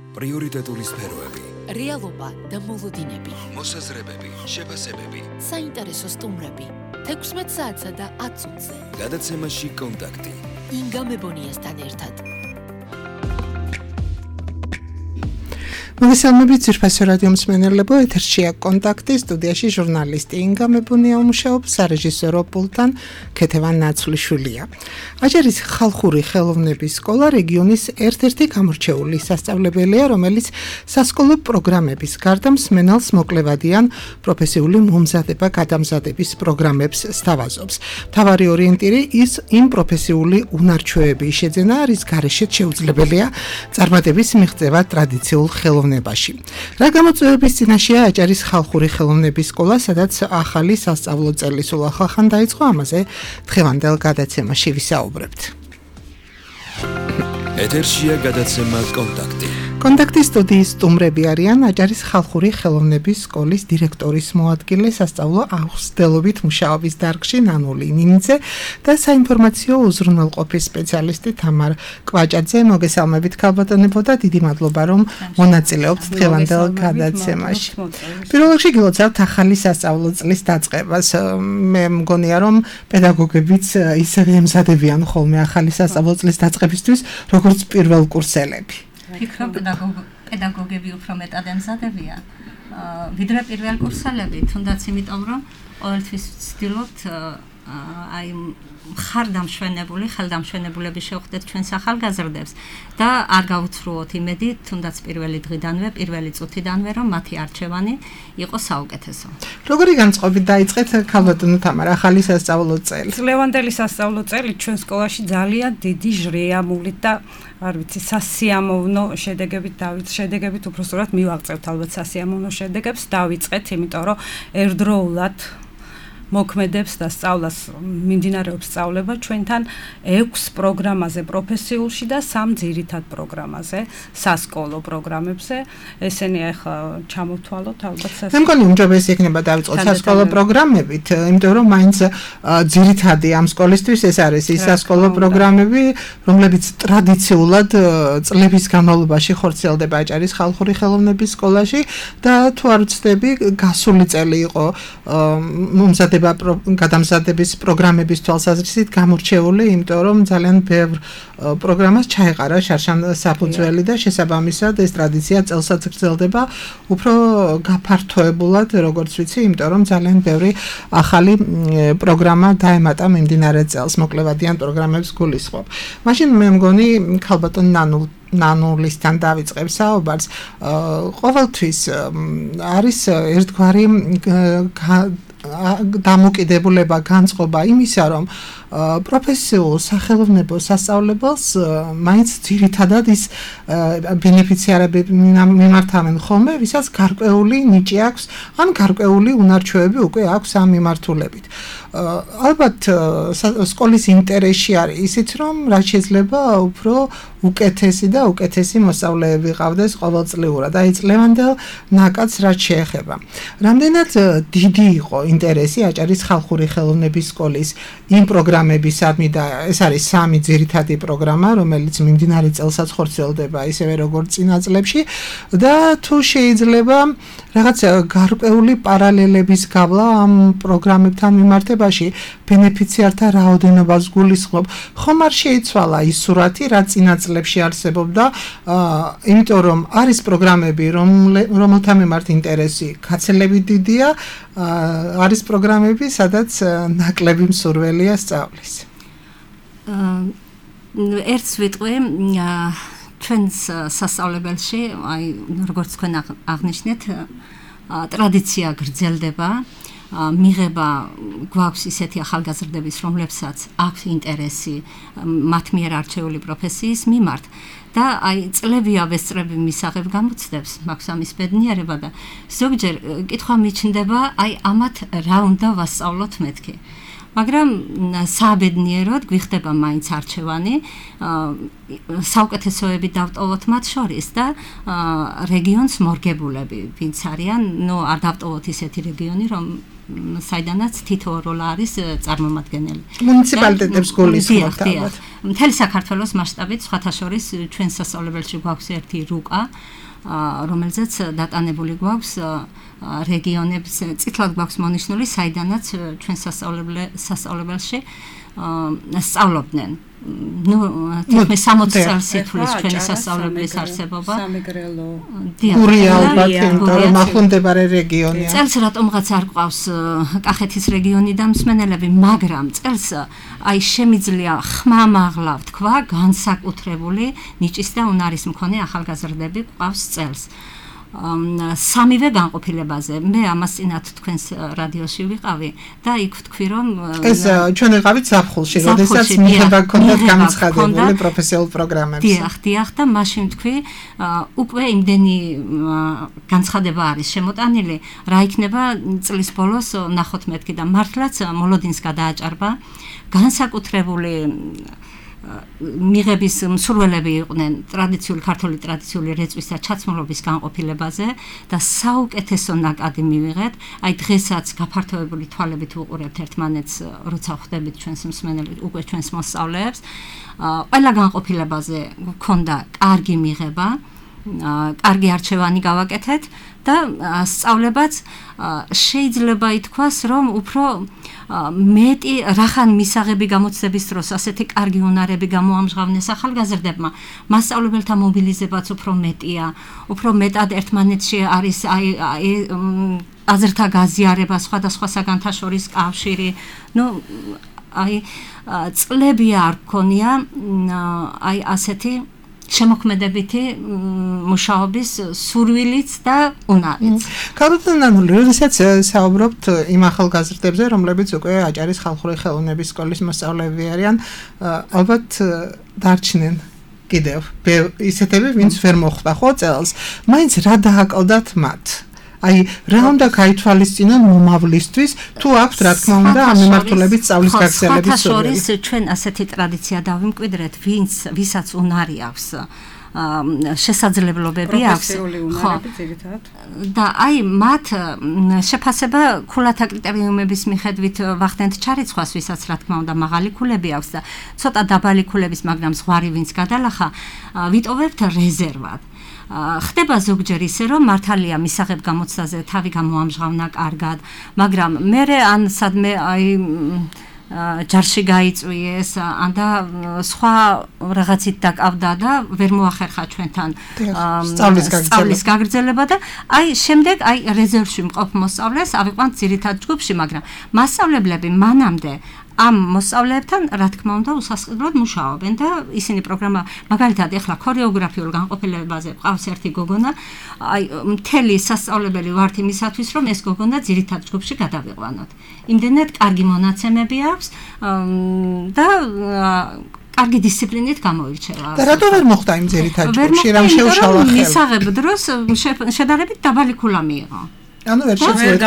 პრიორიტეტული სფეროები, რეალობა და მოლოდინები, მოსაზრებები, შეფასებები, საინტერესო სტუმრები, 16 საათსა და 10 წუთზე. გადაცემაში კონტაქტი. ინგა მებონიასთან ერთად. მოგესალმებით ძვირფასო რადიო მსმენელებო, ეთერშია კონტაქტი, სტუდიაში ჟურნალისტი ინგა მებონია უმუშაობს, სარეჟისორო პულტთან ქეთევან ნაცვლიშვილია. აჯარის ხალხური ხელოვნების სკოლა რეგიონის ერთ-ერთი გამორჩეული სასწავლებელია, რომელიც სასკოლო პროგრამების გარდა მსმენელს მოკლევადიან პროფესიული მომზადება-გადამზადების პროგრამებს სთავაზობს. მთავარი ორიენტირი იმ პროფესიული უნარჩვევების შეძენა, რის გარეშეც შეუძლებელია წარმატების მიღწევა ტრადიციულ ხელოვნებაში. რა გამოწვევების წინაშეა აჯარის ხალხური ხელოვნების სკოლა, სადაც ახალი სასწავლო წელი სულ ახლახან დაიწყო, ამაზე დღევანდელ გადაცემაში ვისაუბრებთ. ეთერშია გადაცემა კონტაქტი. კონტაქტის სტუდიის სტუმრები არიან აჯარის ხალხური ხელოვნების სკოლის დირექტორის მოადგილე, სასწავლო აღზრდელობით მუშაობის დარგში ნანული ნინიძე და საინფორმაციო უზრუნველყოფის სპეციალისტი თამარ კვაჭაძე. მოგესალმებით ქალბატონებო და დიდი მადლობა რომ მონაწილეობთ დღევანდელ გადაცემაში. პირველ რიგში გილოცავთ ახალი სასწავლო წლის დაწყებას. მე მგონია რომ პედაგოგებიც ისევე ემზადებიან ხოლმე ახალი სასწავლო წლის დაწყებისთვის, როგორც პირველ კურსელები. ფიქრობ პედაგოგები უფრო მეტად ემზადებიან ვიდრე პირველ კურსელები, თუნდაც იმიტომ რომ ყოველთვის ვცდილობთ აი ხელდამშვენებულების შევხვდეთ ჩვენს ახალგაზრდებს და არ გავუცრუოთ იმედი, თუნდაც პირველი დღიდანვე, პირველი წუთიდანვე, რომ მათი არჩევანი იყოს საუკეთესო. როგორი განწყობით დაიწყეთ ქალბატონო თამარ ახალი სასწავლო წელი? ლევანდელი სასწავლო წელი ჩვენ სკოლაში ძალიან დიდი ჟრეამული და არ ვიცი, სასიამოვნო შედეგებით უბრალოდ მივაღწევთ ალბათ სასიამოვნო შედეგებს დავიწყეთ, იმიტომ რომ ერთდროულად მოქმედებს და სწავლას მიმდინარეობს სწავლება ჩვენთან 6 პროგრამაზე პროფესიულში და 3 ძირითად პროგრამაზე, სასკოლო პროგრამებზე. ესენი ახლა ჩამოვთვალოთ ალბათ მე მგონი უმჯობესი იქნება დავიწყოთ სასკოლო პროგრამებით, იმიტომ რომ მაინც ძირითადი ამ სკოლისთვის ეს არის ის სასკოლო პროგრამები, რომლებიც ტრადიციულად წლების განმავლობაში ხორციელდება აჭარის ხალხური ხელოვნების სკოლაში და თუ არ ვცდები, გასული წელი იყო გადამზადების პროგრამების თვალსაზრისით გამორჩეული, იმიტომ რომ ძალიან ბევრ პროგრამას ჩაეყარა შარშან საფუძველი და შესაბამისად ეს ტრადიცია წელსაც გრძელდება უფრო გაფართოებულად, როგორც ვიცი, იმიტომ რომ ძალიან ბევრი ახალი პროგრამა დაემატა მიმდინარე წელს, მოკლევადიან პროგრამებს გულისხმობ. მაშინ მე მგონი ქალბატონ ნანულისთან დავიწყებ საუბარს. ყოველთვის არის ერთგვარი დამოკიდებულება, განწყობა იმისა, რომ პროფესიულ სახელოვნებო სასწავლებელს მაინც ძირითადად ის ბენეფიციარები მიმართავენ ხოლმე, ვისაც გარკვეული ნიჭი აქვს, ან გარკვეული უნარჩვევები უკვე აქვს ამ მიმართულებით. ალბათ სკოლის ინტერესში არის ისიც, რომ რაც შეიძლება უფრო უკეთესი და უკეთესი მოსწავლეები ყავდეს ყოველწლიურად. აი წლევანდელ ნაკადს რაც შეეხება. რამდენად დიდი იყო ინტერესი აჭარის ხალხური ხელოვნების სკოლის იმ პროგრამებისადმი და ეს არის 3 ძირითადი პროგრამა, რომელიც მიმდინარე წელსაც ხორციელდება ისევე როგორც წინა წლებში და თუ შეიძლება რაღაც გარკვეული პარალელების გავლა ამ პროგრამებთან მიმართებაში ბენეფიციართა რაოდენობას გულისხმობ. ხომ არ შეიცვალა ის სურათი, რაც წინა წლებში არსებობდა, იმიტომ რომ არის პროგრამები, რომელთა მიმართ ინტერესი გაცილებით დიდია, არის პროგრამები, სადაც ნაკლები მსურველია სწავლის. ერთს ვიტყვი ჩვენს სასწავლებელში, აი როგორც თქვენ აღნიშნეთ, ტრადიცია გრძელდება, მიღება გვაქვს ისეთი ახალგაზრდების, რომლებსაც აქვს ინტერესი მათ მიერ არჩეული პროფესიის მიმართ და აი წლებია ვესწრები მისაღებ გამოცდებს, მაქვს ამის ბედნიერება და ზოგჯერ კითხვა მიჩნდება, აი ამათ რა უნდა ვასწავლოთ მეთქი. მაგრამ სააბედნიეროდ გვიხდება მაინც არჩევანი, საუკეთესოები დავტოვოთ მათ შორის და რეგიონს მორგებულები, ვინც არიან, არ დავტოვოთ ისეთი რეგიონი, რომ საიდანაც თითო როლა არის წარმომადგენელი. მუნიციპალიტეტებს გულისხმობთ ალბათ. მთელი საქართველოს მასშტაბით, სხვათა შორის ჩვენ სასწავლებელში გვაქვს ერთი რუკა, რომელზეც დატანებული გვაქვს რეგიონებს, წითლად გვაქვს მონიშნული, საიდანაც ჩვენ სასწავლებელში სწავლობდნენ. თითქმის 60 წელს ითვლის ჩვენი სასწავლებლის არსებობა. სამეგრელო. გურია ალბათ, იმიტომ რომ ახლომდებარე რეგიონია. წელს რატომღაც არ ყავს კახეთის რეგიონიდან მსმენელები, მაგრამ წელს აი შემიძლია ხმამაღლა ვთქვა, განსაკუთრებული ნიჭის და უნარის მქონე ახალგაზრდები ყავს წელს. სამივე განყოფილებაზე. მე ამას წინათ თქვენს რადიოში ვიყავი და იქ ვთქვი, რომ ეს ჩვენ ვიყავით ზაფხულში, როდესაც მიღება გქონდათ განცხადებული პროფესიულ პროგრამებზე. დიახ, და მაშინ ვთქვი, უკვე იმდენი განცხადება არის შემოტანილი, რა იქნება წლის ბოლოს ნახოთ მეთქი და მართლაც მოლოდინს გადააჭარბა განსაკუთრებული მიღების მსურველები იყვნენ ქართული ტრადიციული რეწვის და ჩაცმულობის განყოფილებაზე და საუკეთესო ნაკადი მივიღეთ. აი დღესაც გაფართოებული თვალებით ვუყურებთ ერთმანეთს, როცა ხვდებით ჩვენს მსმენელებს, უკვე ჩვენს მოსწავლეებს. ყველა განყოფილებაზე გქონდა კარგი მიღება, კარგი არჩევანი გავაკეთეთ და სწავლებაც შეიძლება ითქვას, რომ უფრო მეტი რახან მისაღები გამოცდების დროს ასეთი კარგი უნარები გამოამჟღავნეს ახალგაზრდებმა, მასწავლებელთა მობილიზებაც უფრო მეტია, უფრო მეტად ერთმანეთში არის აზრთა გაზიარება, სხვადასხვა საგანთა შორის კავშირი. წლები არ გქონია აი ასეთი შემოქმედებითი მუშაობის სურვილიც და უნარიც. კაროთანანული, როდესაც საუბრობთ იმ ახალგაზრდებზე, რომლებიც უკვე აჭარის ხალხური ხელოვნების სკოლის მოსწავლეები არიან, ალბათ დარჩნენ კიდევ ისეთები, ვინც ვერ მოხვდა ხო წელს. მაინც რა დააკლდათ მათ? აი, რა უნდა გაითვალისწინონ მომავლისთვის, თუ აქვთ რა თქმა უნდა ამ მიმართულებით სწავლის გაგრძელების სურვილი. შორის ჩვენ ასეთი ტრადიცია დავიმკვიდრეთ, ვისაც უნარი აქვს, შესაძლებლობები აქვს, ხო, და აი მათ შეფასება ქულათა კრიტერიუმების მიხედვით ვახდენთ ჩარიცხვას, ვისაც რა თქმა უნდა მაღალი ქულები აქვს და ცოტა დაბალი ქულების, მაგრამ ზღვარი ვინც გადალახა, ვიტოვებთ რეზერვად. ხდება ზოგჯერ ისე, რომ მართალია მისაღებ გამოცდაზე თავი გამოამჟღავნა კარგად, მაგრამ მერე ან სადმე აი ჯარში გაიწვიეს, ან და სხვა რაღაცით დაკავდა და ვერ მოახერხა ჩვენთან სწავლის გაგრძელება და აი შემდეგ აი რეზერვში მყოფ მოსწავლეს ავიყვანთ ძირითად ჯგუფში, მაგრამ მასწავლებლები მანამდე ამ მოსწავლეებთან რა თქმა უნდა უსასყიდლოდ მუშაობენ და ისინი პროგრამა მაგალითად ეხლა ქორეოგრაფიულ განყოფილებაზე ყავს ერთი გოგონა, აი მთელი სასწავლებელი ვართ იმისათვის, რომ ეს გოგონა ძირითად ჯგუფში გადავიყვანოთ. იმდენად კარგი მონაცემები აქვს და კარგი დისციპლინით გამოირჩევა. და რატო ვერ მოხდა იმ ძირითად ჯგუფში, რამ შეუშალა ხელი? მისაღებ დროს შედარებით დაბალი ქულა მიიღო. ანუ ვერ შეძლეთ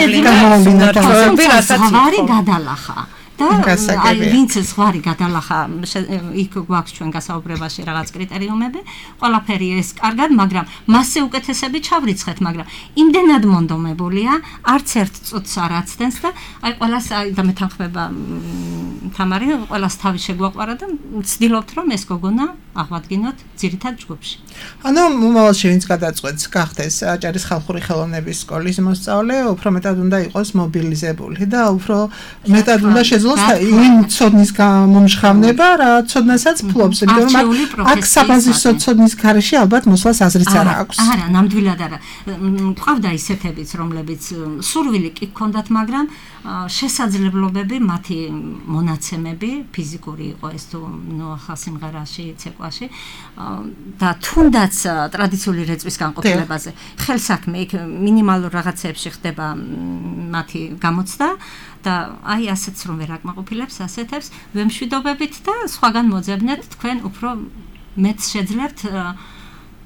ზღვარი გადალახა. და აი ვინც ზღვარი გადალახა, იქ გვაქვს ჩვენ გასაუბრებაში რაღაც კრიტერიუმები, ყველაფერი ეს კარგად, მაგრამ მასზე უკეთესები ჩავრიცხეთ, მაგრამ იმდენად მონდომებულია, არც ერთ წუთს არ აცდენს და აი ყველას და მეთანხმება თამარი, ყველას თავი შეგვაყვარა და ვცდილობთ, რომ ეს გოგონა აღვადგინოთ ძირითად ჯგუფში. ანუ მომავალში ვინც გადაწყვეტს გახდეს აჭარის ხალხური ხელოვნების სკოლის მოსწავლე, უფრო მეტად უნდა იყოს მობილიზებული და უფრო მეტად უნდა შეძლოს იმ ცოდნის გამომჟღავნება, რა ცოდნასაც ფლობს, იმიტომ რომ აქ საბაზისო ცოდნის გარეშე ალბათ მოსვლას აზრიც არ აქვს. არა, ნამდვილად არა. ყავდა ისეთებიც, რომლებიც სურვილი კი ჰქონდათ, მაგრამ შესაძლებლობები, მათი მონაცემები, ფიზიკური იყო ეს თუ ახალ სიმღერაში, ცეკვაში და თუნდაც ტრადიციული რეწვის განყოფილებაზე ხელსაქმე იქ მინიმალურ რაღაცებში ხდება მათი გამოცდა და აი ასეც რომ ვერ აკმაყოფილებს ასეთებს ვემშვიდობებით და სხვაგან მოძებნეთ თქვენ უფრო მეც შეძლებთ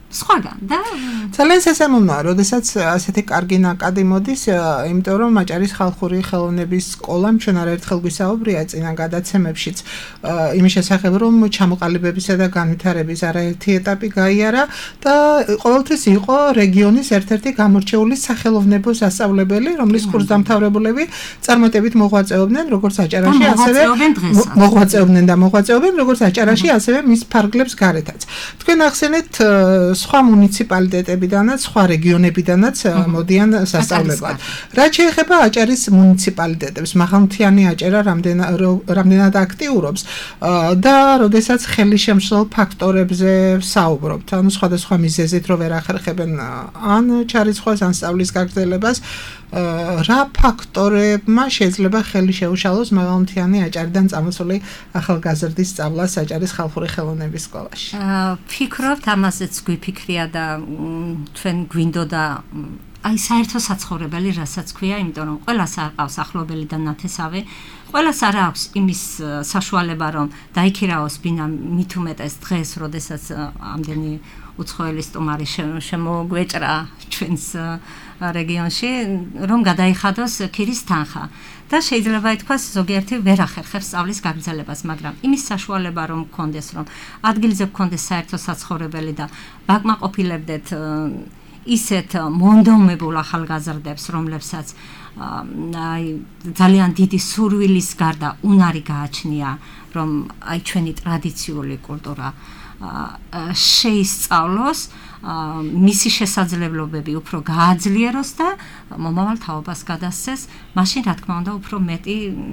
სხვაგან და ძალიან სასიამოვნოა, როდესაც ასეთი კარგი ნაკადი მოდის, იმიტომ რომ აჭარის ხალხური ხელოვნების სკოლამ ჩვენ არაერთხელ გვისაუბრია წინა გადაცემებშიც იმის შესახებ, რომ ჩამოყალიბებისა და განვითარების არაერთი ეტაპი გაიარა და ყოველთვის იყო რეგიონის ერთ-ერთი გამორჩეული სახელოვნებო სასწავლებელი, რომლის კურსდამთავრებულები წარმატებით მოღვაწეობდნენ როგორც აჭარაში, ასევე მოღვაწეობდნენ როგორც აჭარაში, ასევე მის ფარგლებს გარეთაც. თქვენ ახსენეთ სხვა მუნიციპალიტეტებიდანაც, სხვა რეგიონებიდანაც მოდიან სასწავლებლად. რაც შეეხება აჭარის მუნიციპალიტეტებს, მაღალმთიანი აჭარა რამდენად აქტიურობს და როდესაც ხელისშემშლელ ფაქტორებზე საუბრობთ, ანუ სხვადასხვა მიზეზით რომ ვერ ახერხებენ ან ჩარიცხვას, ან სწავლის გაგრძელებას, რა ფაქტორებმა შეიძლება ხელი შეუშალოს მაღალმთიანი აჭარიდან წამოსული ახალგაზრდის სწავლას აჭარის ხალხური ხელოვნების სკოლაში? ფიქრობთ, ამაზეც გვიფიქრია და თქვენ გვინდოდა აი საერთო საცხოვრებელი, რასაც ქვია, იმიტომ რომ ყველას არ ყავს ახლობელი და ნათესავი, ყველას არ აქვს იმის საშუალება, რომ დაიქირაოს ბინა, მით უმეტეს დღეს, როდესაც ამდენი უცხოელი სტუმარი შემოგვეჭრა ჩვენს რეგიონში, რომ გადაიხადოს ქირის თანხა და შეიძლება ითქვას ზოგიერთი ვერ ახერხებს სწავლის გაგრძელებას, მაგრამ იმის საშუალება რომ გქონდეს, რომ ადგილზე გქონდეს საერთო საცხოვრებელი და ვაკმაყოფილებდეთ ისეთ მონდომებულ ახალგაზრდებს, რომლებსაც აი ძალიან დიდი სურვილის გარდა უნარი გააჩნია, რომ აი ჩვენი ტრადიციული კულტურა შეისწავლოს, მისი შესაძლებლობები უფრო გააძლიეროს და მომავალ თაობას გადასცეს, მაშინ რა თქმა უნდა უფრო მეტი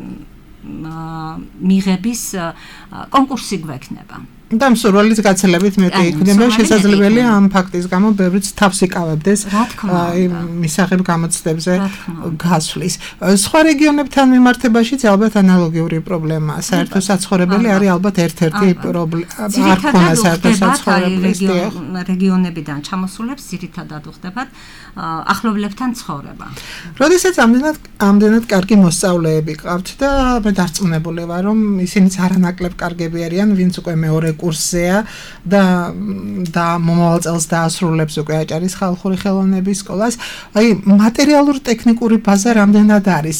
მიღების კონკურსი გვექნება. და მსურველის გაცილებით მეტი იქნება შესაძლებელი ამ ფაქტის გამო ბევრიც თავს იკავებდეს მისაღებ გამოცდებზე გასვლის. სხვა რეგიონებთან მიმართებაშიც ალბათ ანალოგიური პრობლემაა. საერთო საცხოვრებელი არის ალბათ ერთ-ერთი პრობლემა. არ ქონა საერთო საცხოვრებელი რეგიონებიდან ჩამოსულებს ძირითადად უხდებათ ახლობლებთან ცხოვრება. როდესაც ამდენად კარგი მოსწავლეები ყავთ და მე დარწმუნებული ვარ, რომ ისინიც არანაკლებ კარგები არიან, ვინც უკვე მეორე კურსზეა და მომავალ წელს დაასრულებს უკვე აჭარის ხალხური ხელოვნების სკოლას. აი მატერიალური ტექნიკური ბაზა რამდენად არის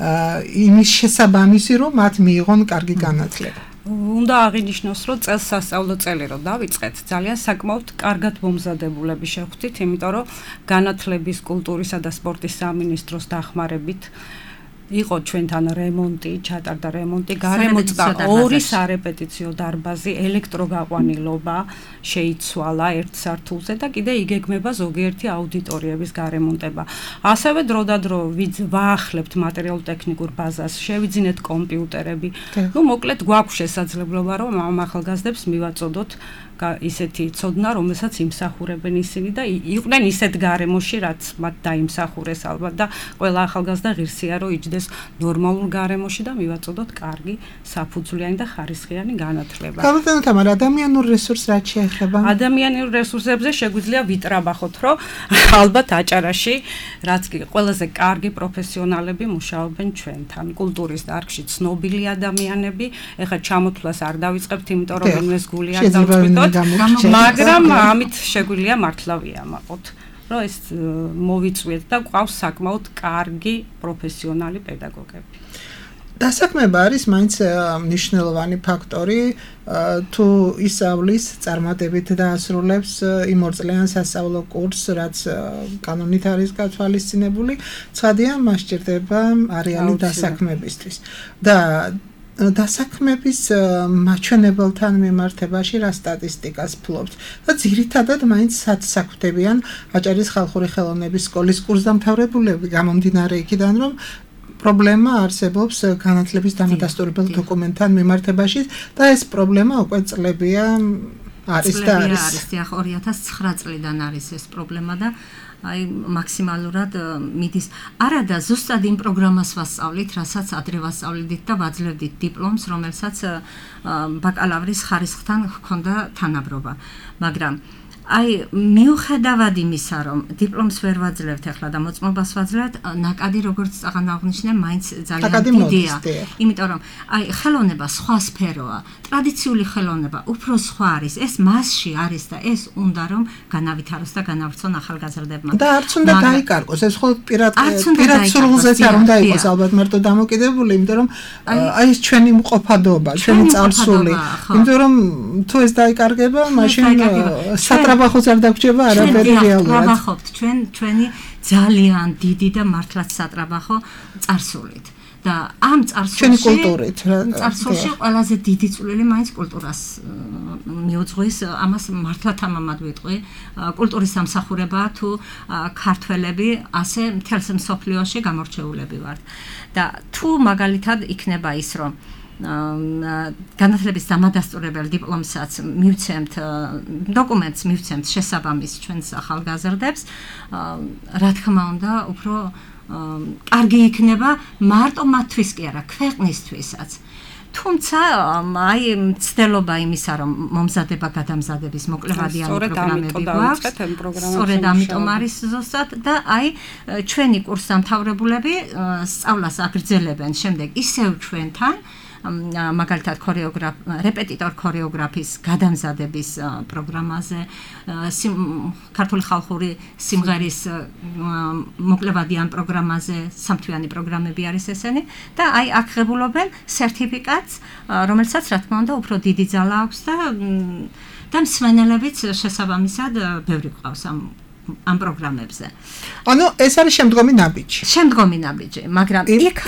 იმის შესაბამისი, რომ მათ მიიღონ კარგი განათლება? უნდა აღინიშნოს, რომ წელს სასწავლო წელი რომ დავიწყეთ, ძალიან საკმაოდ კარგად მომზადებულები შევხვდით, იმიტომ რომ განათლების, კულტურისა და სპორტის სამინისტროს დახმარებით იყო ჩვენთან რემონტი, ჩატარდა რემონტი, გარემოწდა 2 სარეპეტიციო დარბაზი, ელექტროგაყვანილობა შეიცვალა ერთ სართულზე და კიდე იგეგმება ზოგიერთი აუდიტორიების გარემონტება. ასევე დროდადრო ვაახლებთ მატერიალურ-ტექნიკურ ბაზას, შევიძინეთ კომპიუტერები. ნუ მოკლედ გვაქვს შესაძლებლობა, რომ ამ ახალგაზრდებს მივაწოდოთ ისეთი ცოდნა, რომელსაც იმსახურებენ ისინი და იყვნენ ისეთ გარემოში, რაც მათ დაიმსახურეს ალბათ და ყველა ახალგაზრდა ღირსია, რომ იჯდეს ნორმალურ გარემოში და მივაწოდოთ კარგი, საფუძვლიანი და ხარისხიანი განათლება. გამოდენთ თამარ ადამიანურ რესურსს რაც შეეხება? ადამიანურ რესურსებზე შეგვიძლია ვიტრაბახოთ, რომ ალბათ აჭარაში რაც კი ყველაზე კარგი პროფესიონალები მუშაობენ ჩვენთან. კულტურის დარგში ცნობილი ადამიანები, ეხლა ჩამოთვლას არ დავიწყებთ, იმიტომ რომ მენეს გული არ დავწყვიტოთ. მაგრამ ამით შეგვიძლია მართლა ვიამაყოთ, რომ ეს მოვიწვიეთ და გვყავს საკმაოდ კარგი პროფესიონალი პედაგოგები. დასაქმება არის მაინც მნიშვნელოვანი ფაქტორი, თუ ისწავლის წარმატებით დაასრულებს იმ ორწლიან სასწავლო კურსს, რაც კანონით არის გათვალისწინებული, ცხადია, მას სჭირდება არეალი დასაქმებისთვის. და დასაქმების მაჩვენებელთან მიმართებაში რა სტატისტიკას ფლობთ და ძირითადად მაინც საქმდებიან აჭარის ხალხური ხელოვნების სკოლის კურსდამთავრებულები, გამომდინარე იქიდან, რომ პრობლემა არსებობს განათლების დამადასტურებელ დოკუმენტთან მიმართებაში და ეს პრობლემა უკვე წლებია არის და არის. 2009 წლიდან არის ეს პრობლემა და აი მაქსიმალურად მიდის. არა და ზუსტად იმ პროგრამას ვასწავლით, რასაც ადრე ვასწავლდით და ვაძლევდით დიპლომს, რომელსაც ბაკალავრის ხარისხთან ჰქონდა თანაბრობა. მაგრამ აი მიუხედავად იმისა, რომ დიპლომს ვერ ვაძლევთ ახლა და მოწმობას ვაძლევთ, ნაკადი როგორც წაღან აღნიშნე, მაინც ძალიან დიდია. იმიტომ რომ აი ხელოვნება სხვა სფეროა, ტრადიციული ხელოვნება უფრო სხვა არის. ეს მასში არის და ეს უნდა რომ განავითაროს და განავრცონ ახალგაზრდებმა. და არც უნდა დაიკარგოს, ეს მხოლოდ პირად სრულზეც არ უნდა იყოს ალბათ მარტო დამოკიდებული, იმიტომ რომ აი ეს ჩვენი მყოფადობა, ჩვენი წარსული, იმიტომ რომ თუ ეს დაიკარგება, მაშინ სატრაბახოც არ დაგვრჩება არაფერი რეალურად. ვახობთ ჩვენი ძალიან დიდი და მართლაც სატრაბახო წარსულით. და ამ ჩვენი კულტურით წარსულში ყველაზე დიდი წვლილი მაინც კულტურას მიუძღვის, ამას მართლა თამამად ვიტყვი. კულტურის სამსახურებაა თუ ქართველები ასე მთელს მსოფლიოში გამორჩეულები ვართ. და თუ მაგალითად იქნება ის, რომ განათლების დამადასტურებელ დიპლომსაც მივცემთ, დოკუმენტს მივცემთ შესაბამის ჩვენს ახალგაზრდებს, რა თქმა უნდა, უფრო კარგი იქნება მარტო მათთვის კი არა, ქვეყნისთვისაც. თუმცა აი მცდელობა იმისა, რომ მომზადება გადამზადების მოკლევადიანი პროგრამები გვაქვს, სწორედ ამიტომ არის ზუსტად და აი ჩვენი კურსდამთავრებულები სწავლას აგრძელებენ შემდეგ ისევ ჩვენთან, მაგალითად რეპეტიტორ ქორეოგრაფის გადამზადების პროგრამაზე, ქართული ხალხური სიმღერის მოკლევადიან პროგრამაზე, სამთვიანი პროგრამები არის ესენი და აი აქ ღებულობენ სერტიფიკატს, რომელსაც რა თქმა უნდა უფრო დიდი ძალა აქვს და მსმენელებიც შესაბამისად ბევრი ყავს ამ პროგრამებზე. ანუ ეს არის შემდგომი ნაბიჯი, მაგრამ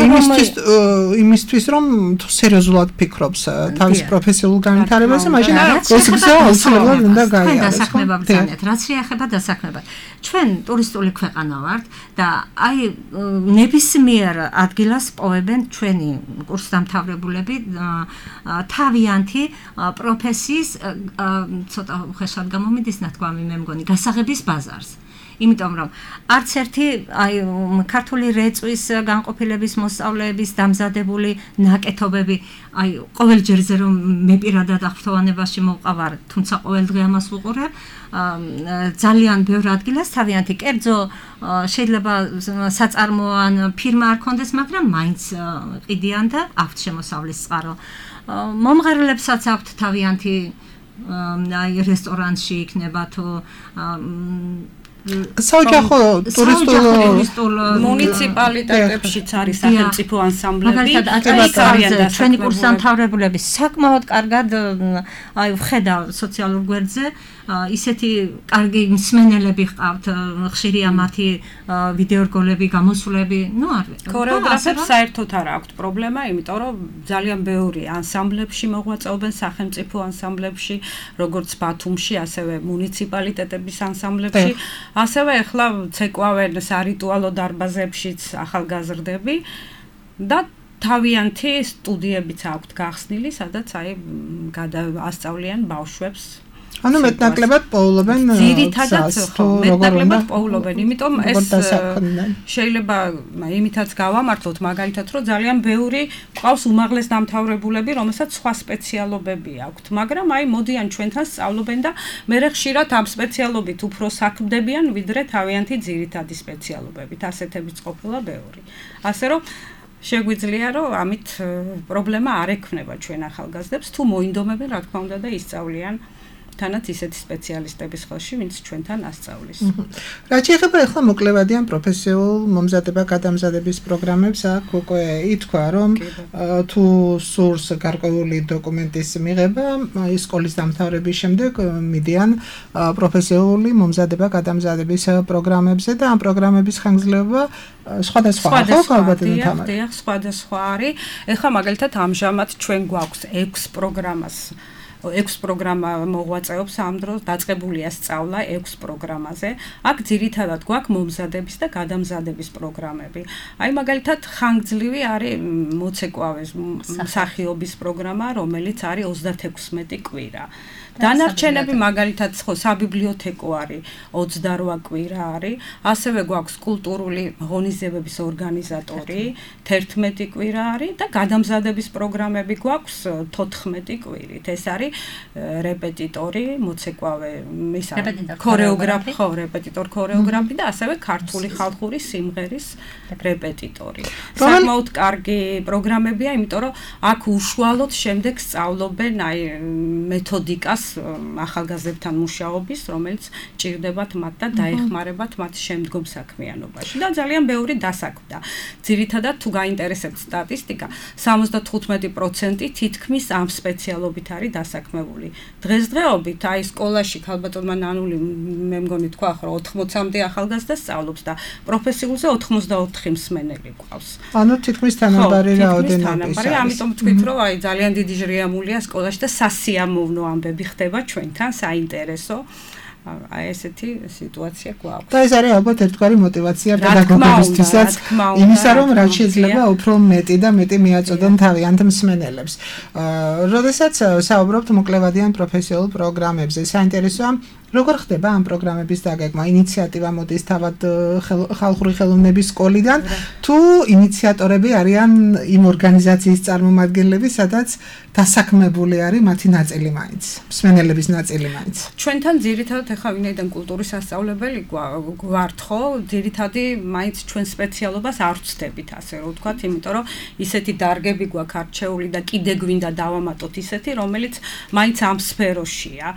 იმისთვის რომ თუ სერიოზულად ფიქრობს თავის პროფესიულ განვითარებაზე, მაშინ გზა აუცილებლად უნდა გაიაროს. დასაქმება ბრძანეთ, რაც შეეხება დასაქმებას. ჩვენ ტურისტული ქვეყანა ვართ და აი ნებისმიერ ადგილას პოვებენ ჩვენი კურსდამთავრებულები თავიანთი პროფესიის ცოტა უხეშად გამომიდის ნათქვამი მე მგონი გასაღების ბაზარს. იმიტომ რომ არც ერთი აი ქართული რეწვის განყოფილების მოსწავლეების დამზადებული ნაკეთობები აი ყოველ ჯერზე რომ მე პირადად აღფრთოვანებაში მოვყავარ, თუმცა ყოველ დღე ამას ვუყურებ, ძალიან ბევრ ადგილას თავიანთი კერძო შეიძლება საწარმოო ან ფირმა არ ქონდეს, მაგრამ მაინც ყიდიან და აქვთ შემოსავლის წყარო. მომღერლებსაც აქვთ თავიანთი აი რესტორანში იქნება თუ საოჯახო ტურისტულ მუნიციპალიტეტებშიც არის სახელმწიფო ანსამბლები. მაგალითად, ჩვენი კურსდამთავრებულები საკმაოდ კარგად აი ვხედავ სოციალურ გვერდზე, ისეთი კარგი მსმენელები ჰყავთ, ხშირია მათი ვიდეორგოლები, გამოსვლები, ნუ არ ვიცი. ქორეოგრაფებს საერთოდ არ აქვთ პრობლემა, იმიტომ რომ ძალიან ბევრი ანსამბლებში მოღვაწეობენ, სახელმწიფო ანსამბლებში, როგორც ბათუმში, ასევე მუნიციპალიტეტების ანსამბლებში. ასევე ახლა ცეკვავენ სარიტუალო დარბაზებშიც ახალგაზრდები და თავიანთი სტუდიებიც აქვთ გახსნილი, სადაც აი ასწავლიან ბავშვებს. ანუ მეტნაკლებად პოულობენ ძირითადად მეტნაკლებად პოულობენ, იმიტომ ეს შეიძლება იმითაც გავამართლოთ მაგალითად, რომ ძალიან ბევრი ყავს უმაღლეს დამთავრებულები, რომელსაც სხვა სპეციალობები აქვთ, მაგრამ აი მოდიან ჩვენთან სწავლობენ და მე ხშირად ამ სპეციალობით უფრო საქმდებიან, ვიდრე თავიანთი ძირითადი სპეციალობებით, ასეთებიც ყოფილა ბევრი. ასე რომ შეგვიძლია რომ ამით პრობლემა არ ექმნება ჩვენ ახალგაზრდებს, თუ მოინდომებენ რა თქმა უნდა და ისწავლიან თანაც ისეთი სპეციალისტების ხელში, ვინც ჩვენთან ასწავლის. რაც შეეხება ახლა მოკლევადიან პროფესიულ მომზადება-გადამზადების პროგრამებს, აქ უკვე ითქვა, რომ თუ სურს გარკვეული დოკუმენტის მიღება, სკოლის დამთავრების შემდეგ მიდიან პროფესიული მომზადება-გადამზადების პროგრამებზე და ამ პროგრამების ხანგრძლივობა სხვადასხვა არის. ეხლა მაგალითად ამჟამად ჩვენ გვაქვს 6 პროგრამა მოღვაწეობს ამ დროს, დაწყებულია სწავლა 6 პროგრამაზე. აქ ძირითადად გვაქვს მომზადების და გადამზადების პროგრამები. აი მაგალითად ხანგრძლივი არის მოცეკვავის მსახიობის პროგრამა, რომელიც არის 36 კვირა. დანარჩენები მაგალითად ხო საბიბლიოთეკო არის 28 კვირა არის, ასევე გვაქვს კულტურული ღონისძიებების ორგანიზატორი 11 კვირა არის და გადამზადების პროგრამები გვაქვს 14 კვირით. ეს არის რეპეტიტორი, მოცეკვავე, ქორეოგრაფი, ხო, რეპეტიტორ ქორეოგრაფი და ასევე ქართული ხალხური სიმღერის რეპეტიტორი. საკმაოდ კარგი პროგრამებია, იმიტომ რომ აქ უშუალოდ შემდეგ სწავლობენ აი მეთოდიკას ახალგაზრდებთან მუშაობის, რომელიც ჭირდებათ მათ და დაეხმარებათ მათ შემდგომ საქმიანობაში. და ძალიან ბევრი დასაქმდა. ძირითადად თუ გაინტერესებთ სტატისტიკა, 75% თითქმის ამ სპეციალობით არის დასაქმებული. დღესდღეობით აი სკოლაში ქალბატონმა ნანული მე მგონი თქვა ხო 80-მდე ახალგაზრდა სწავლობს და პროფესიულზე 84 მსმენელი გვყავს. ანუ თითქმის თანაბარი რაოდენობა ის არის. ამიტომ თქვით რომ აი ძალიან დიდი ჟრიამულია სკოლაში და სასიამოვნო ამბები ხდება ჩვენთან, საინტერესო. აი ესეთი სიტუაცია გვაქვს. და ეს არის ალბათ ერთგვარი мотиваცია პედაგოგებისთვისაც იმისა რომ რაც შეიძლება უფრო მეტი და მეტი მიაწოდონ თავიანთ მსმენელებს. როდესაც საუბრობთ მოკლევადიან პროფესიულ პროგრამებზე, საინტერესოა როგორ ხდება ამ პროგრამების დაგეგმა? ინიციატივა მოდის თავად ხალხური ხელოვნების სკოლიდან თუ ინიციატორები არიან იმ ორგანიზაციის წარმომადგენლები, სადაც დასაქმებული არის მათი ნაწილი მაინც, მსმენელების ნაწილი მაინც. ჩვენთან ძირითადად ახლა ვინაიდან კულტურის სასწავლებელი გვართ ხო, ძირითადი მაინც ჩვენ სპეციალობას არ ვცდებით, ასე რომ ვთქვათ, იმიტომ რომ ისეთი დარგები გვაქვს არჩეული და კიდე გვინდა დავამატოთ ისეთი, რომელიც მაინც ამ სფეროშია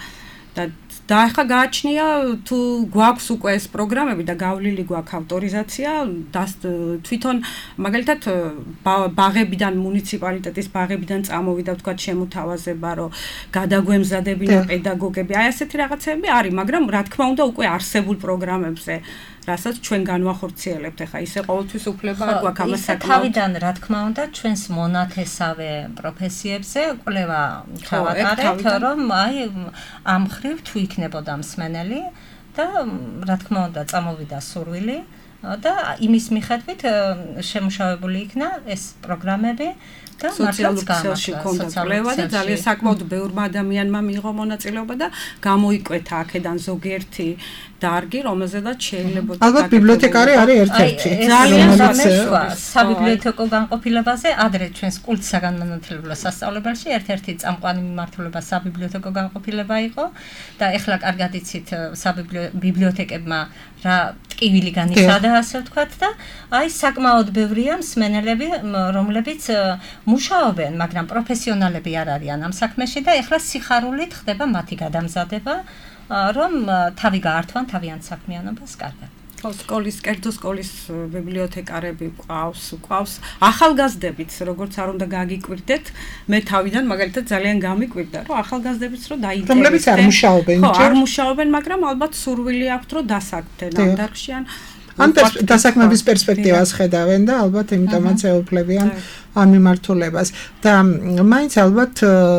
და ახლა გააჩნია თუ გვაქვს უკვე ეს პროგრამები და გავლილი გვაქვს ავტორიზაცია და თვითონ მაგალითად ბაღებიდან მუნიციპალიტეტის ბაღებიდან წამოვიდა თქვა შემოთავაზება რომ გადაგვემზადებინა პედაგოგები აი ასეთი რაღაცები არის მაგრამ რა თქმა უნდა უკვე არსებულ პროგრამებზე რასაც ჩვენ განვახორციელებთ ახლა ისე ყოველთვის უფლება გვაქვს ამას საკმაოდ თავიდან რა თქმა უნდა ჩვენს მონათესავე პროფესიებზე კვლევა გავატარეთ რომ აი ამ ხრივ თუ იქნებოდა მსმენელი და რა თქმა უნდა წამოვიდა სურვილი და იმის მიხედვით შემუშავებული იქნა ეს პროგრამები და სოციალურ ქსელში ქონდა კვლევა და ძალიან საკმაოდ ბევრმა ადამიანმა მიიღო მონაწილეობა და გამოიკვეთა აქედან ზოგიერთი დარგი, რომელზედაც შეიძლება ალბათ ბიბლიოთეკარი არის ერთ-ერთი. ძალიან საბიბლიოთეკო განყოფილებაზე ადრე ჩვენს კულტ საგანმანათლებლო სასწავლებელში ერთ-ერთი წამყვანი მიმართულება საბიბლიოთეკო განყოფილება იყო და ეხლა კარგად იცით საბიბლიოთეკებმა რა ტკივილი განიცადა ასე ვთქვათ და აი საკმაოდ ბევრია მსმენელები რომლებიც მუშაობენ, მაგრამ პროფესიონალები არ არიან ამ საქმეში და ეხლა სიხარულით ხდება მათი გადამზადება რომ თავი გაართვან თავიანთ საქმიანობას კარგად. სკოლის, კერძო სკოლის ბიბლიოთეკარები ყავს, ახალგაზრდებიც, როგორც არ უნდა გაგიკვირდეთ, მე თავიდან მაგალითად ძალიან გამიკვირდა, რომ ახალგაზრდებიც რომ დაინტერესდნენ. რომლებიც არ მუშაობენ, ხო, არ მუშაობენ, მაგრამ ალბათ სურვილი აქვთ, რომ დასაქმდნენ ამ დარგში ან დასაქმების პერსპექტივას ხედავენ და ალბათ იმიტომაც ეუფლებიან ამ მიმართულებას და მაინც ალბათ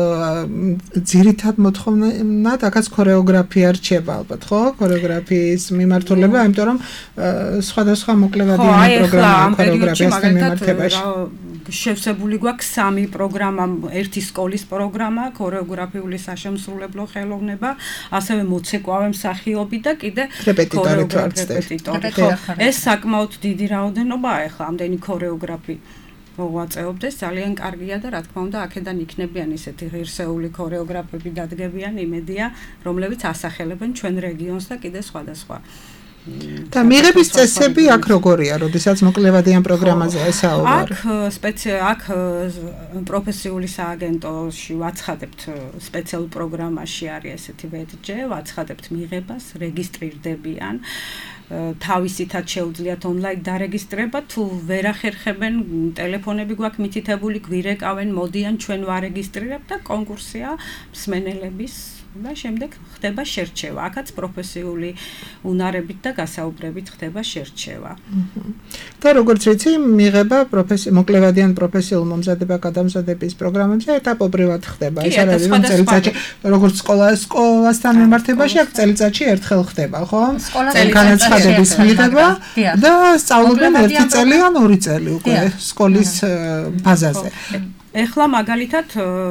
ძირითად მოთხოვნად აქაც ქორეოგრაფია რჩება ალბათ ხო ქორეოგრაფიის მიმართულება იმიტომ რომ სხვადასხვა მოკლევადიანი პროგრამა ქორეოგრაფიასთან მიმართებაში შევსებული გვაქვს 3 პროგრამა, ერთი სკოლის პროგრამა, ქორეოგრაფიული საშემსრულებლო ხელოვნება, ასევე მოცეკვავე მსახიობი და კიდე რეპეტიტორი. ეს საკმაოდ დიდი რაოდენობაა ახლა ამდენი ქორეოგრაფი მოვაწეობდეს, ძალიან კარგია და რა თქმა უნდა აქედან იქნებიან ისეთი ღირსეული ქორეოგრაფები დადგებიან, იმედია, რომლებიც ასახელებენ ჩვენ რეგიონს და კიდე სხვადასხვა და მიღების წესები აქ როგორია, როდესაც მოკლევადიან პროგრამაზე ესაუბრა? აქ პროფესიული სააგენტოში ვაცხადებთ სპეციალურ პროგრამაში არის ესეთი ბედჯე, ვაცხადებთ მიღებას, რეგისტრირდებიან. თავისითაც შეუძლიათ ონლაინ დარეგისტრება, თუ ვერ ახერხებენ, ტელეფონები გვაქვს მითითებული, გვირეკავენ, მოდიან, ჩვენ ვარეგისტრირებთ და კონკურსია მსმენელების და შემდეგ ხდება შერჩევა. აქაც პროფესიული უნარებით და გასაუბრებით ხდება შერჩევა. და როგორც ვიცი, მიღება მოკლევადიან პროფესიულ მომზადება-გადამზადების პროგრამებზე ეტაპობრივად ხდება. ეს არის რომ წელიწადში, როგორც სკოლასთან მიმართებაში, აქ წელიწადში ერთხელ ხდება, ხო? განაცხადების მიღება და სწავლობენ 1 წელი ან 2 წელი უკვე სკოლის ბაზაზე. ეხლა მაგალითად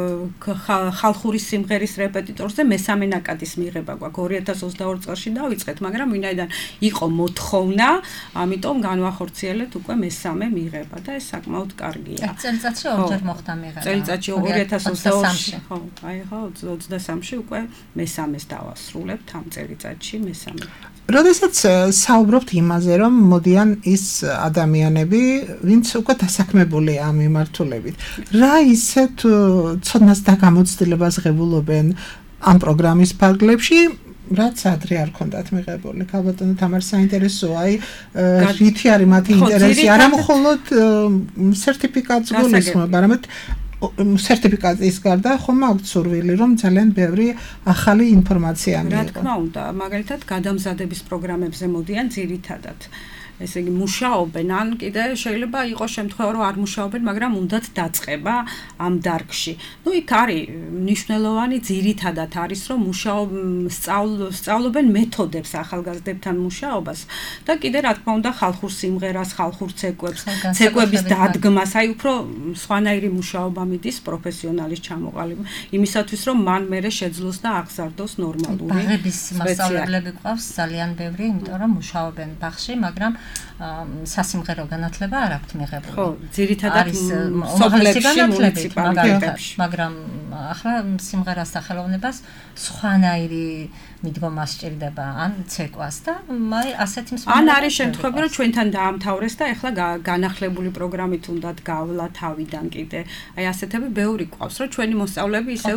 ხალხური სიმღერის რეპეტიტორზე მესამე ნაკადის მიღება გვაქვს 2022 წელში დავიწყეთ, მაგრამ ვინაიდან იყო მოთხოვნა, ამიტომ განვახორციელეთ უკვე მესამე მიღება და ეს საკმაოდ კარგია. წელიწადში ორჯერ მოხდა მიღება. წელიწადში 2023-ში, ხო, აი ხო 23-ში უკვე მესამეს დავასრულებთ ამ წელიწადში მესამე. როდესაც საუბრობთ იმაზე, რომ მოდიან ის ადამიანები, ვინც უკვე დასაქმებულია ამ მიმართულებით, რა ისეთ ცოდნას და გამოცდილებას ღებულობენ ამ პროგრამის ფარგლებში, რაც ადრე არ ქონდათ მიღებული. ქალბატონო თამარ საინტერესოა, აი რითი არის მათი ინტერესი, არა მხოლოდ სერტიფიკატს გულისხმობ, არამედ სერტიფიკატის გარდა ხომ აქვს სურვილი, რომ ძალიან ბევრი ახალი ინფორმაცია მიიღო. რა თქმა უნდა, მაგალითად გადამზადების პროგრამებზე მოდიან ძირითადად. ესე იგი მუშაობენ, ან კიდე შეიძლება იყოს შემთხვევა, რომ არ მუშაობენ, მაგრამ უნდათ დაწყება ამ დარგში. ნუ იქ არის მნიშვნელოვანი ძირითადად არის, რომ სწავლობენ მეთოდებს ახალგაზრდებთან მუშაობას და კიდე რა თქმა უნდა ხალხურ სიმღერას, ხალხურ ცეკვების დადგმას, აი უფრო სხვანაირი მუშაობა მიდის პროფესიონალის ჩამოყალიბება, იმისათვის რომ მან მერე შეძლოს და აღზარდოს ნორმალური. ბაღების მასწავლებლები გვყავს ძალიან ბევრი, იმიტომ რომ მუშაობენ ბაღში, მაგრამ სასიმღერო განათლება არ აქვთ მიღებული. ხო, ძირითადად სოფლებში, მუნიციპალიტეტებში. მაგრამ ახლა სიმღერას და ხელოვნებას სხვანაირი მიდგომა სჭირდება, ან ცეკვას და ასეთი მსმენელი. ან არის შემთხვევები, რომ ჩვენთან დაამთავრეს და ახლა განახლებული პროგრამით უნდათ გავლა თავიდან კიდე. აი ასეთები ბევრი გვყავს, რომ ჩვენი მოსწავლეები ისევ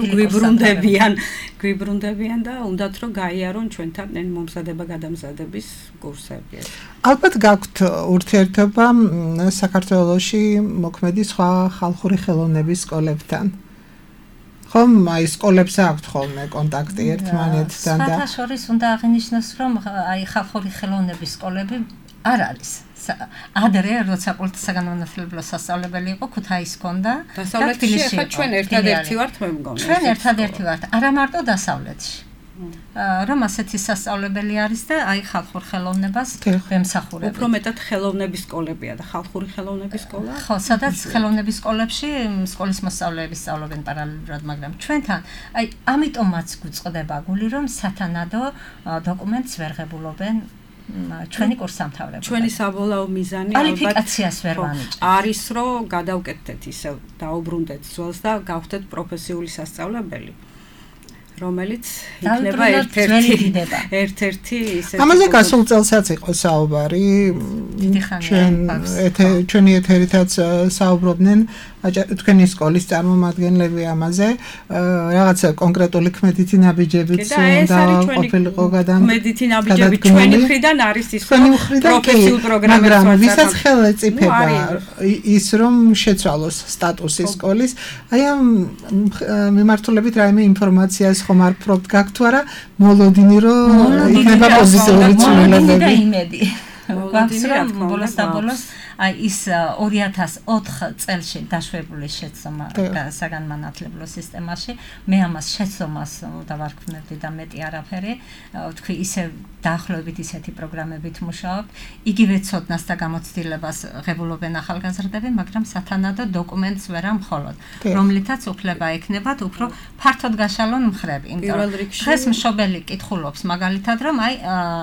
გვიბრუნდებიან და უნდათ რომ გაიარონ ჩვენთან მომზადება-გადამზადების კურსები. ალბათ გაქვთ ურთიერთობა საქართველოში მოქმედი სხვა ხალხური ხელოვნების სკოლებთან. ხომ აი სკოლებს აქვთ ხოლმე კონტაქტი ერთმანეთთან და სხვათა შორის უნდა აღინიშნოს, რომ აი ხალხური ხელოვნების სკოლები არ არის. ადრე როცა პოლიტსაგანმანათლებლო სასწავლებელი იყო, ქუთაისში ჰქონდა და თბილისში. ახლა ჩვენ ერთადერთი ვართ, მე მგონი. ჩვენ ერთადერთი ვართ, არა მარტო დასავლეთში. რომ ასეთი სასწავლებელი არის და აი ხალხურ ხელოვნებას ვემსახურებთ. უფრო მეტად ხელოვნების სკოლებია და ხალხური ხელოვნების სკოლა. ხო, სადაც ხელოვნების სკოლებში სკოლის მოსწავლეები სწავლობენ პარალელურად, მაგრამ ჩვენთან აი ამიტომაც გვწყდება გული, რომ სათანადო დოკუმენტს ვერ ღებულობენ ჩვენი კურსდამთავრებულები. ჩვენი საბოლოო მიზანი კვალიფიკაციას ვერ ვანიჭებთ. არის რომ გადავკეთდეთ ისევ დაუბრუნდეთ ძველს და გავხდეთ პროფესიული სასწავლებელი. რომელიც იქნება ერთ-ერთი ისეთი. ამაზე გასულ წელსაც იყო საუბარი. ჩვენი ეთერითაც საუბრობდნენ თქვენი სკოლის წარმომადგენლები ამაზე. რაღაცა კონკრეტული ქმედითი ნაბიჯებიც უნდა ყოფილიყო ქმედითი ნაბიჯები ჩვენი მხრიდან არის ის პროფესიულ პროგრამებს მაგრამ ვისაც ხელეწიფება ის რომ შეცვალოს სტატუსი სკოლის, აი ამ მიმართულებით რაიმე ინფორმაციას ხომ არ ფრობთ გაქვთ თუ არა მოლოდინი რომ იქნება პოზიტიური ცვლილებები. იმედი. ბოლოს და ბოლოს აი ის 2004 წელში დაშვებული შეცდომა საგანმანათლებლო სისტემაში, მე ამას შეცდომას დავარქმევდი და მეტი არაფერი, თქვი ისე დაახლოებით ისეთი პროგრამებით მუშაობ, იგივე ცოდნას და გამოცდილებას ღებულობენ ახალგაზრდები, მაგრამ სათანადო დოკუმენტს ვერ ამხოლოდ, რომლითაც უფლება ექნებათ უფრო ფართოდ გაშალონ მხრები. დღეს მშობელი კითხულობს მაგალითად, რომ აი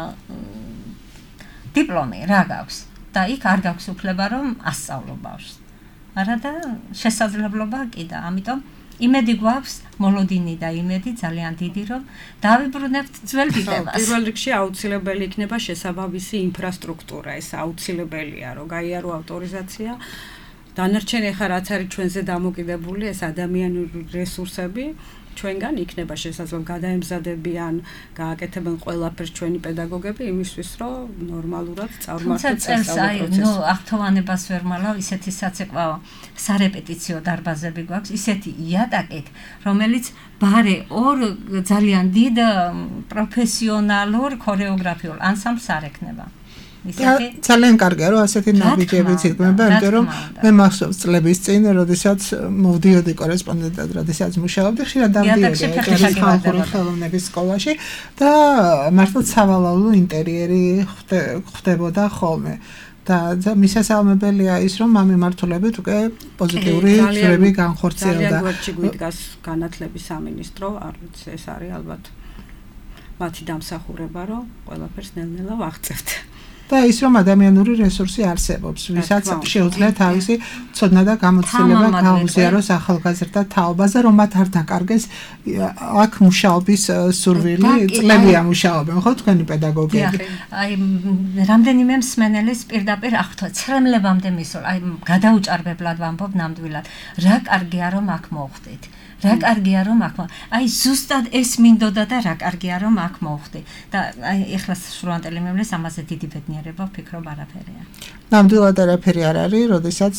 დიპლომი რა გაქვს? და იქ არ გაქვს უფლება რომ ასწავლო ბავშვს. არა და შესაძლებლობა კი და ამიტომ იმედი გვაქვს, მოლოდინი და იმედი ძალიან დიდი რომ დავიბრუნებთ ძველ დიდებას. პირველ რიგში აუცილებელი იქნება შესაბამისი ინფრასტრუქტურა, ეს აუცილებელია რომ გაიარო ავტორიზაცია. დანარჩენი ახლა რაც არის ჩვენზე დამოკიდებული ეს ადამიანური რესურსები ჩვენგან იქნება შესაძლოა გადაემზადებიან, გააკეთებენ ყველაფერს ჩვენი პედაგოგები იმისთვის, რომ ნორმალურად წარუმართოთ სასწავლო პროცესი. ნუ აღთოვანებას ვერ მალავ, ისეთი საცეკვაო სარეპეტიციო დარბაზები გვაქვს, ისეთი იატაკით, რომელიც ბარე ორ ძალიან დიდ პროფესიონალურ ქორეოგრაფიულ ანსამბლს არ ექნება. ძალიან კარგია რომ ასეთი ნაბიჯებიც იქმნება, იმიტომ რომ მე მახსოვს წლების წინ, როდესაც მოვდიოდი კორესპონდენტად, როდესაც მუშაობდი, ხშირად დავდიოდი ხალხური ხელოვნების სკოლაში და მართლა სავალალო ინტერიერი ხდებოდა ხოლმე. და მისასალმებელია ის, რომ ამ მიმართულებით უკვე პოზიტიური ცვლილება განხორციელდა. ძალიან გვერდში გვიდგას განათლების სამინისტრო, არ ვიცი, ეს არის ალბათ მათი დამსახურება, რომ ყველაფერს ნელ-ნელა ვაღწევთ. და ის რომ ადამიანური რესურსი არსებობს, ვისაც შეუძლია თავისი ცოდნა და გამოცდილება გაუზიაროს ახალგაზრდა თაობაზე, რომ მათ არ დაკარგეს აქ მუშაობის სურვილი, წლებია მუშაობენ, ხო თქვენი პედაგოგები. აი რამდენიმე მსმენელის პირდაპირ აღვთო, ცრემლებამდე მისულ, აი გადაუჭარბებლად ვამბობ ნამდვილად, რა კარგია რომ აქ მოვხდით. რა კარგია რომ აქ აი ზუსტად ეს მინდოდა და რა კარგია რომ აქ მოვხდი და აი ეხლა შრუანტელი მემლეს ამაზე დიდი ბედნიერება ვფიქრობ არაფერია. ნამდვილად არაფერი არ არის, როდესაც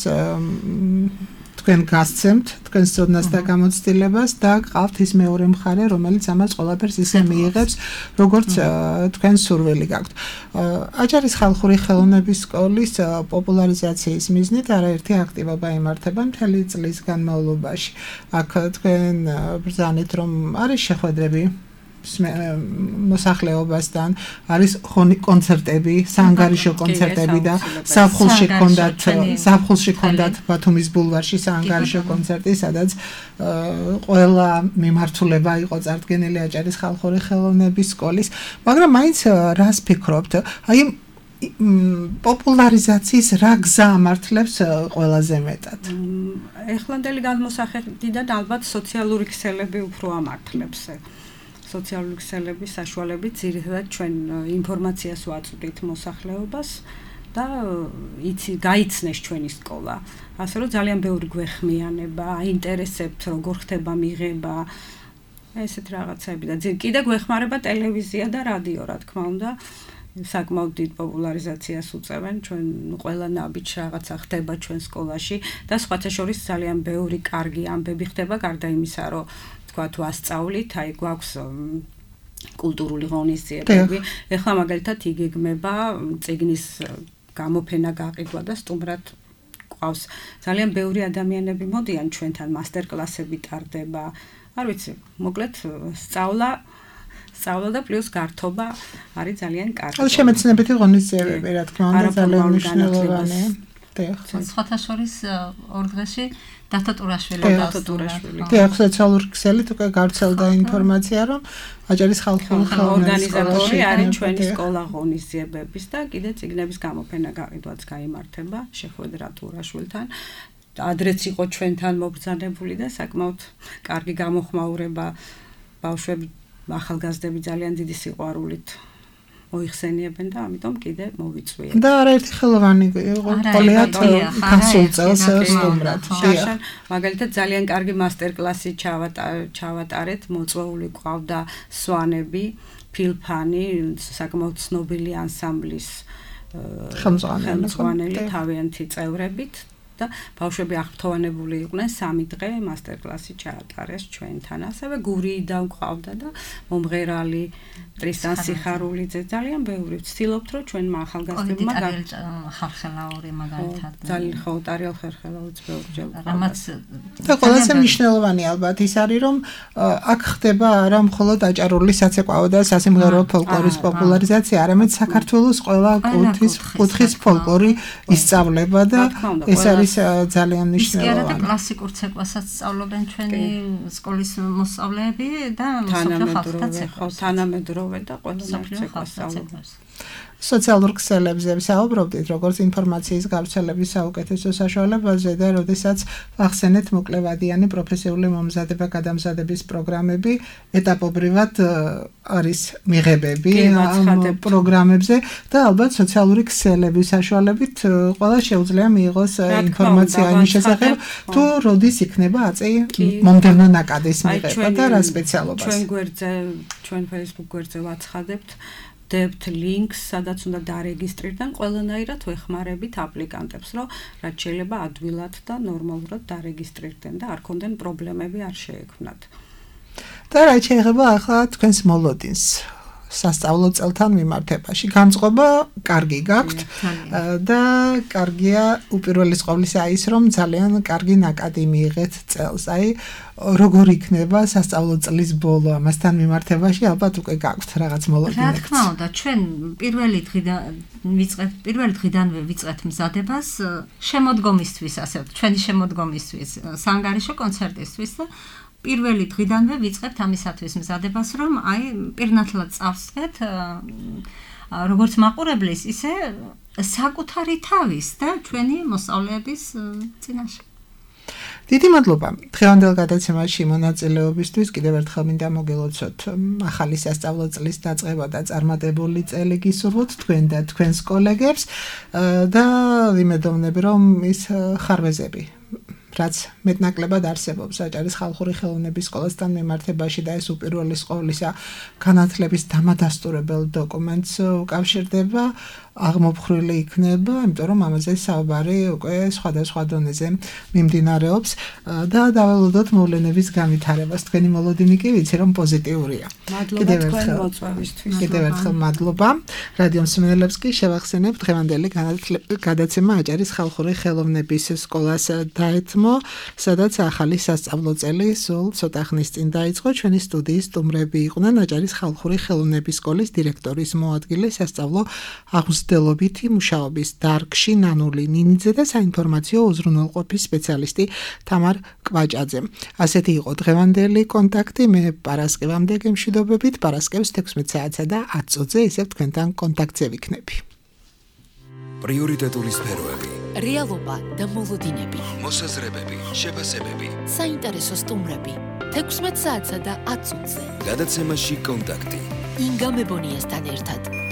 თქვენ გასცემთ თქვენს ცოდნას და გამოცდილებას და გყავთ ის მეორე მხარე, რომელიც ამას ყველაფერს ისე მიიღებს, როგორც თქვენ სურვილი გაქვთ. აჭარის ხალხური ხელოვნების სკოლის პოპულარიზაციის მიზნით არაერთი აქტივობა იმართება მთელი წლის განმავლობაში. აქ თქვენ ბრძანეთ, რომ არის შეხვედრები მოსახლეობასთან, არის კონცერტები, საანგარიშო კონცერტები და ზაფხულში ჰქონდათ ბათუმის ბულვარში საანგარიშო კონცერტი, სადაც ყველა მიმართულება იყო წარდგენილი აჭარის ხალხური ხელოვნების სკოლის, მაგრამ მაინც რას ფიქრობთ? აი პოპულარიზაციის რა გზა ამართლებს ყველაზე მეტად? ეხლანდელი გადმოსახედიდან ალბათ სოციალური ქსელები უფრო ამართლებს. სოციალური ქსელების საშუალებით ძირითადად ჩვენ ინფორმაციას ვაწვდით მოსახლეობას და გაიცნეს ჩვენი სკოლა. ასე რომ ძალიან ბევრი გვეხმიანება, აინტერესებთ როგორ ხდება მიღება, ესეთ რაღაცები და კიდე გვეხმარება ტელევიზია და რადიო, რა თქმა უნდა. საკმაოდ დიდ პოპულარიზაციას უწევენ, ჩვენ ყველა ნაბიჯი რაღაცა ხდება ჩვენ სკოლაში და სხვათა შორის ძალიან ბევრი კარგი ამბები ხდება, გარდა იმისა, რომ თქვათ ვასწავლით, აი გვაქვს კულტურული ღონისძიებები. ეხლა მაგალითად იგეგმება წიგნის გამოფენა გაყიდვა და სტუმრად გვყავს ძალიან ბევრი ადამიანები მოდიან ჩვენთან, მასტერკლასები ტარდება. არ ვიცი, მოკლედ სწავლა და პლუს გართობა არის ძალიან კარგი. შემეცნებითი ღონისძიებები, რა თქმა უნდა, ძალიან მნიშვნელოვანია. სხვათა შორის ორ დღეში დათო ტურაშვილი. დიახ, სოციალური ქსელით უკვე გავრცელდა ინფორმაცია, რომ აჭარის ხალხური ხელოვნების ორგანიზატორი არის ჩვენი სკოლა ღონისძიებების და კიდე წიგნების გამოფენა გაყიდვაც გაიმართება შეხვედრა ტურაშვილთან. ადრეც იყო ჩვენთან მობრძანებული და საკმაოდ კარგი გამოხმაურება ბავშვები ახალგაზრდები ძალიან დიდი სიყვარულით მოიხსენიებენ და ამიტომ კიდე მოვიწვიეთ. და არაერთი ხელოვანი ყოლიათ კონსულტაციას სტუმრად. მაგალითად ძალიან კარგი მასტერკლასი ჩავატარეთ, მოწვეული ყავდა სვანები, ფილფანი, საკმაოდ ცნობილი ანსამბლის ხელმძღვანელი თავიანთი წევრებით. და ბავშვები აღფრთოვანებული იყვნენ 3 დღე მასტერკლასი ჩაატარეს ჩვენთან. ასევე გურიიდან ყავდა და მომღერალი ტრისტან სიხარულიძე ძალიან ბევრი. ვცდილობთ რომ ჩვენმა ახალგაზრდებმა ხალხელაური მაგალითად ძალიან ხოუტარიელ ხერხელაურიც ბევრჯერ რამაც და ყველაზე მნიშვნელოვანი ალბათ ის არის რომ აქ ხდება არა მხოლოდ აჭარული საცეკვაო და სასიმღერო ფოლკლორის პოპულარიზაცია, არამედ საქართველოს ყველა კუთხის ფოლკლორი ისწავლება და ეს არის ძალიან მნიშვნელოვანი. და კლასიკურ ცეკვასაც სწავლობენ ჩვენი სკოლის მოსწავლეები და მსოფლიო ხალხთა ცეკვას. თანამედროვე და ყველანაირ ცეკვას სწავლობენ. სოციალურ ქსელებზე ვსაუბრობდით, როგორც ინფორმაციის გავრცელების საუკეთესო საშუალებაზე და როდესაც ახსენეთ მოკლევადიანი პროფესიული მომზადება გადამზადების პროგრამები, ეტაპობრივად არის მიღებები ამ პროგრამებზე და ალბათ სოციალური ქსელების საშუალებით ყველა შეუძლია მიიღოს ინფორმაცია იმის შესახებ, თუ როდის იქნება აწი მომდევნო ნაკადის მიღება და რა სპეციალობას. ჩვენ გვერდზე, ჩვენ Facebook გვერდზე ვაცხადებთ დებთ ლინკს, სადაც უნდა დარეგისტრირდან, ყველანაირად ვეხმარებით აპლიკანტებს, რომ რაც შეიძლება ადვილად და ნორმალურად დარეგისტრირდნენ და არ ქონდნენ პრობლემები, არ შეექმნათ. და რა შეიძლება ახლა თქვენს მოლოდინს სასწავლო წელთან მიმართებაში. განწყობა კარგი გაქვთ და კარგია უპირველეს ყოვლისა ის რომ ძალიან კარგი ნაკადი მიიღეთ წელს. აი როგორ იქნება სასწავლო წლის ბოლო ამასთან მიმართებაში ალბათ უკვე გაქვთ რაღაც მოლოდინები. რა თქმა უნდა, ჩვენ პირველი დღიდანვე ვიწყეთ მზადებას შემოდგომისთვის, ასე ვთქვათ, ჩვენი შემოდგომისთვის, საანგარიშო კონცერტისთვის და პირველი დღიდანვე ვიწყებთ ამისათვის მზადებას, რომ აი პირნათლად წავსვეთ როგორც მაყურებლის, ისე საკუთარი თავის და ჩვენი მოსწავლეების წინაშე. დიდი მადლობა დღევანდელ გადაცემაში მონაწილეობისთვის. კიდევ ერთხელ მინდა მოგელოცოთ ახალი სასწავლო წლის დაწყება და წარმატებული წელი გისურვოთ თქვენ და თქვენს კოლეგებს და ვიმედოვნები რომ ის ხარვეზები რაც მეტნაკლებად არსებობს აჭარის ხალხური ხელოვნების სკოლასთან მიმართებაში და ეს უპირველეს ყოვლისა განათლების დამადასტურებელ დოკუმენტს უკავშირდება აღმოფხრილი იქნება, იმიტომ რომ ამაზე საუბარი უკვე სხვადასხვა დონეზე მიმდინარეობს და დაველოდოთ მოვლენების განვითარებას. თქვენი მოლოდინი კი ვიცი რომ პოზიტიურია. მადლობა თქვენ მოწვევისთვის. კიდევ ერთხელ მადლობა. რადიო მსმენელებს კი შევახსენებ დღევანდელი გადაცემა აჭარის ხალხური ხელოვნების სკოლას დაეთმო, სადაც ახალი სასწავლო წელი სულ ცოტა ხნის წინ დაიწყო. ჩვენი სტუდიის სტუმრები იყვნენ აჭარის ხალხური ხელოვნების სკოლის დირექტორის მოადგილე, სასწავლო აღზრდელობითი მუშაობის დარგში ნანული ნინიძე და საინფორმაციო უზრუნველყოფის სპეციალისტი თამარ კვაჭაძე. ასეთი იყო დღევანდელი კონტაქტი. მე პარასკევამდე გემშვიდობებით, პარასკევს 16 საათსა და 10 წუთზე ისევ თქვენთან კონტაქტზე ვიქნები. პრიორიტეტული სფეროები, რეალობა და მოლოდინები, მოსაზრებები, შეფასებები. საინტერესო სტუმრები 16 საათსა და 10 წუთზე. გადაცემაში კონტაქტი. ინგა მებონიასთან ერთად.